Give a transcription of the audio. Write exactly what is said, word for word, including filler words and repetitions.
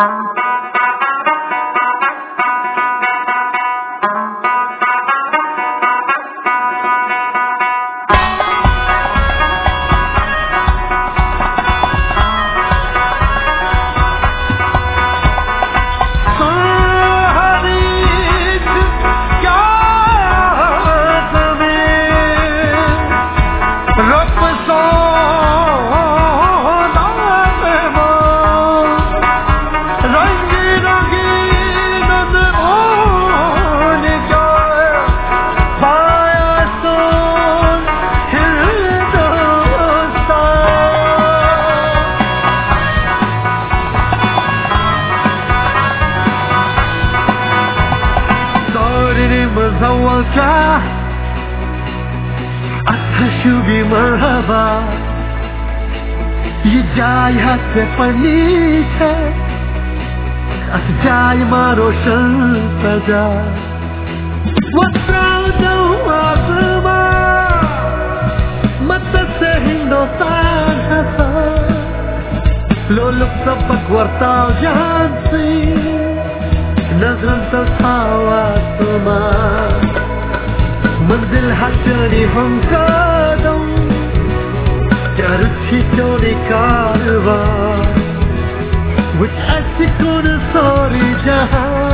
Zawalkah Atashubi marhaba Ye jai hat se panis hai As jai maro shan saja Watrao dau asma Mata se Hindustan hasa Loluk sabak wartao jahan si Nazran talhawa suma मंजिल हटनी हम कदम चरखी चोरी कारवा Which ऐसी कौन सारी जहां